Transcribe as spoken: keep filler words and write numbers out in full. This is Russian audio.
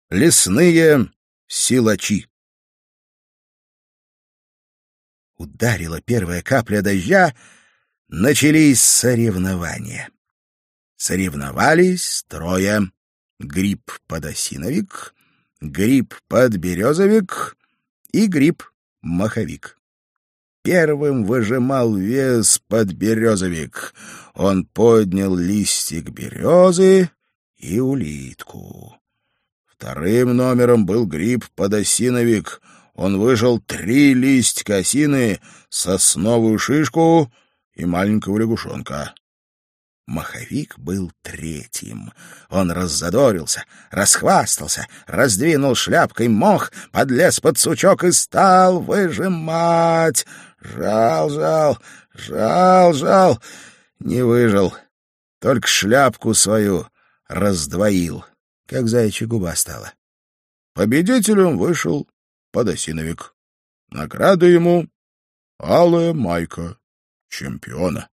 Лесные силачи. Ударила первая капля дождя, начались соревнования. Соревновались трое: гриб-подосиновик, гриб-подберезовик и гриб-маховик. Первым выжимал вес подберезовик. Он поднял листик березы и улитку. Вторым номером был гриб-подосиновик. Он выжал три листика осины, сосновую шишку и маленького лягушонка. Маховик был третьим. Он раззадорился, расхвастался, раздвинул шляпкой мох, подлез под сучок и стал выжимать. Жал, жал, жал, жал. Не выжал, только шляпку свою раздвоил, как заячья губа стала. Победителем вышел подосиновик. Награда ему — алая майка чемпиона.